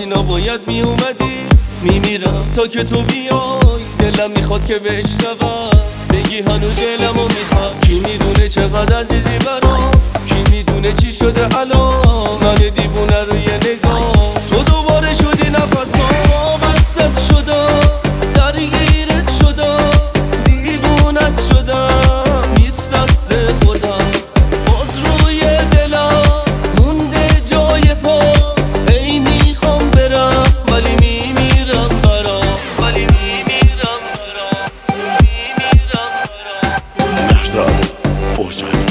نباید می اومدی. میمیرم تا که تو بیای، دلم میخواد که بشنوم بگی هنو دلمو میخواد. کی میدونه چقدر عزیزی برام، کی میدونه چی شده الان. من دیوونه روی نگاه تو دوباره شدی نفسام، بست شدم درگیرت شدم، دیوونت شدم نیست دست خودم. باز روی دلم مونده جای پاس، هی میخوام برم ولی میمیرم برام، ولی میمیرم برام، میمیرم برام. مهرداد اوزانی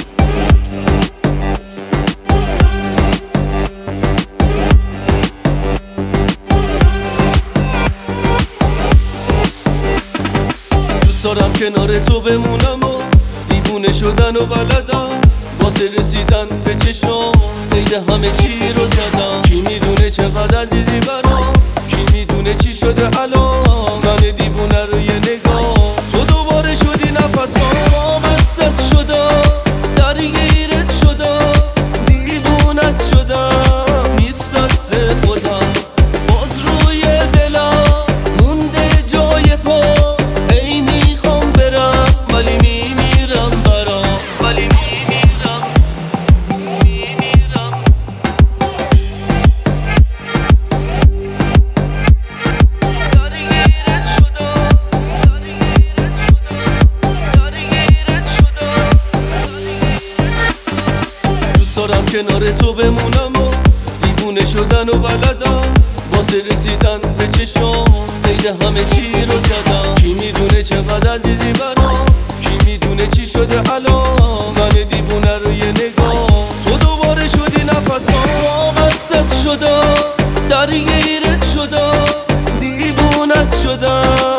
دوست دارم کنار تو بمونم و دیوونه شدن و بلدم، واسه رسیدن به چشم قید همه چی رو زدم. کی میدونه چقدر عزیزی برام، کی میدونه چی شده الان. من دیوونه روی نگاه تو دوباره شدی نفسام، بست شدم درگیرت شدم، دیوونت شدم نیست دست خودم. باز روی دلم مونده جای پاس، هی میخوام برم ولی میمیرم برام، ولی میمیرم، میمیرم. درگیرت شدم، درگیرت شدم. دوست دارم کنار تو بمونم و دیوونه شدن و بلدم، واسه رسیدن به چشم قید همه چی رو زدم. کی میدونه چقدر عزیزی برام، کی میدونه چی شده الان. من دیوونه روی نگاه تو دوباره شدی نفسام، بست شدم درگیرت شدم، دیوونت شدم.